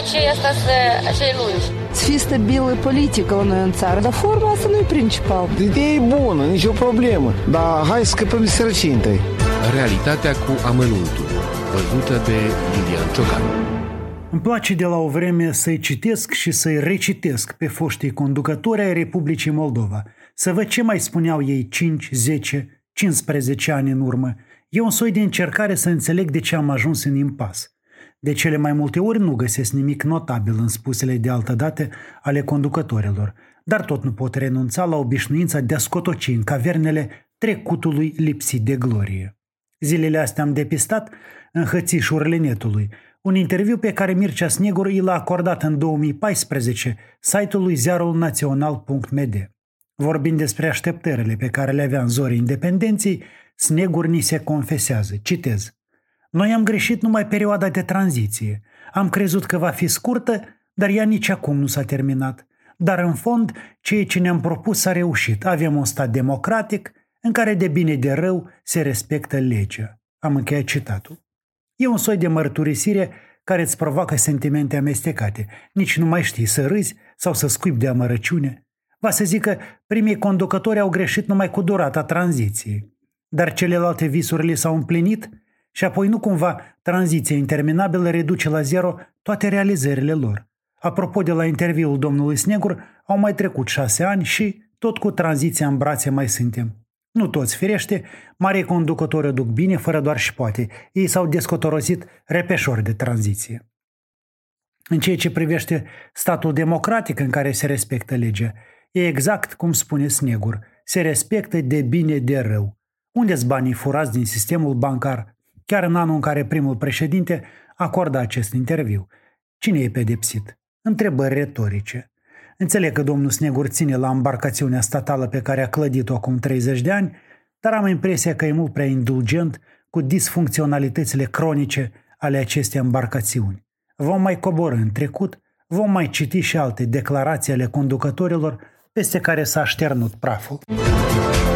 cei lungi. Să fie stabilă politică la noi în țară, dar forma asta nu e principal. Ideea e bună, nicio problemă, dar hai să scăpăm de sărăcie întâi. Realitatea cu amănuntul, văzută de Lilian Ciocan. Îmi place de la o vreme să-i citesc și să-i recitesc pe foștii conducători ai Republicii Moldova, să văd ce mai spuneau ei 5, 10, 15 ani în urmă. E un soi de încercare să înțeleg de ce am ajuns în impas. De cele mai multe ori nu găsesc nimic notabil în spusele de altădată ale conducătorilor, dar tot nu pot renunța la obișnuința de a scotoci în cavernele trecutului lipsit de glorie. Zilele astea am depistat în hățișurile netului un interviu pe care Mircea Snegur i l-a acordat în 2014 site-ului ziarulnațional.md. Vorbind despre așteptările pe care le avea în zorii independenței, Snegur ni se confesează, citez: "Noi am greșit numai perioada de tranziție. Am crezut că va fi scurtă, dar ea nici acum nu s-a terminat. Dar în fond, ceea ce ne-am propus s-a reușit. Avem un stat democratic în care de bine de rău se respectă legea." Am încheiat citatul. E un soi de mărturisire care îți provoacă sentimente amestecate. Nici nu mai știi să râzi sau să scuipi de amărăciune. Va să zic că primii conducători au greșit numai cu durata tranziției. Dar celelalte visuri li s-au împlinit și apoi nu cumva tranziția interminabilă reduce la zero toate realizările lor. Apropo de la interviul domnului Snegur, au mai trecut 6 ani și tot cu tranziția în brațe mai suntem. Nu toți, firește, marii conducători o duc bine, fără doar și poate. Ei s-au descotorosit repeșori de tranziție. În ceea ce privește statul democratic în care se respectă legea, e exact cum spune Snegur, se respectă de bine de rău. Unde-s banii furați din sistemul bancar? Chiar în anul în care primul președinte acordă acest interviu. Cine e pedepsit? Întrebări retorice. Înțeleg că domnul Snegur ține la embarcațiunea statală pe care a clădit-o acum 30 de ani, dar am impresia că e mult prea indulgent cu disfuncționalitățile cronice ale acestei embarcațiuni. Vom mai coborî în trecut, vom mai citi și alte declarații ale conducătorilor peste care s-a șternut praful.